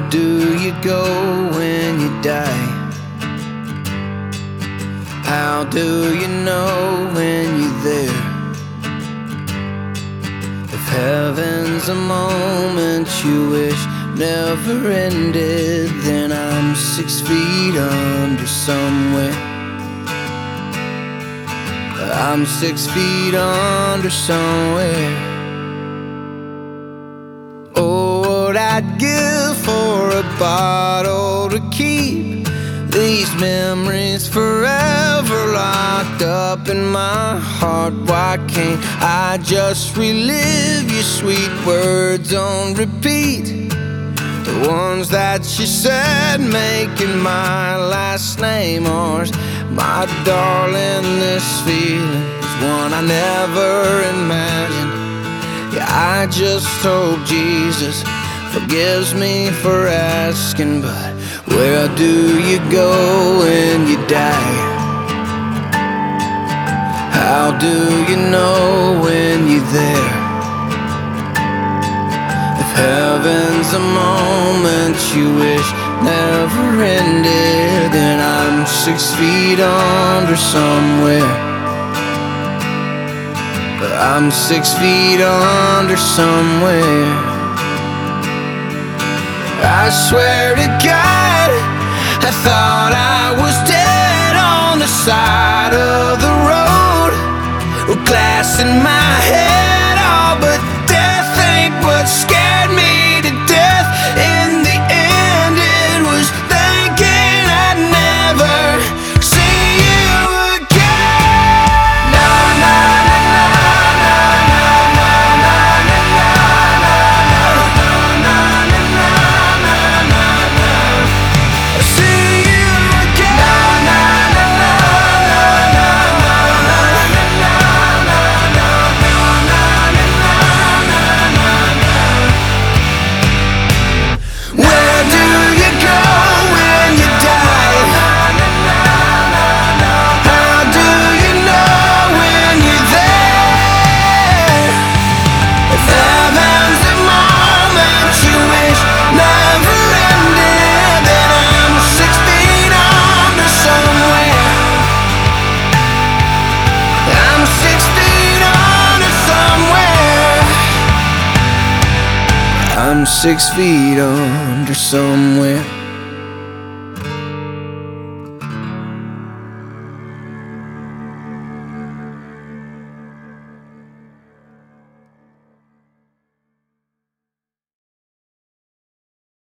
do you go when you die? How do you know when you're there? If heaven's a moment you wish never ended, then I'm 6 feet under somewhere. I'm 6 feet under somewhere. Oh, what I'd give for a bottle to keep these memories forever locked up in my heart. Why can't I just relive your sweet words on repeat? The ones that you said making my last name ours. My darling, this feeling is one I never imagined. Yeah, I just hope Jesus forgives me for asking, but where do you go when you die? How do you know when you're there? If heaven's a moment you wish never ended, then I'm 6 feet under somewhere. I'm 6 feet under somewhere. I swear to God, I thought I was dead on the side of the road, with glass in my head, oh, but death ain't what scared me to death. In the end, it was thinking I'd never see you again. No, no, no, no, no, no, no, no, no, no, no, no. See you again. No, no, no, no, no, no, no. Where do you go when you die? How do you know when you're there? If heaven's a moment you wish never ended, then I'm 6 feet under somewhere. I'm 6 feet under somewhere. I'm 6 feet under somewhere.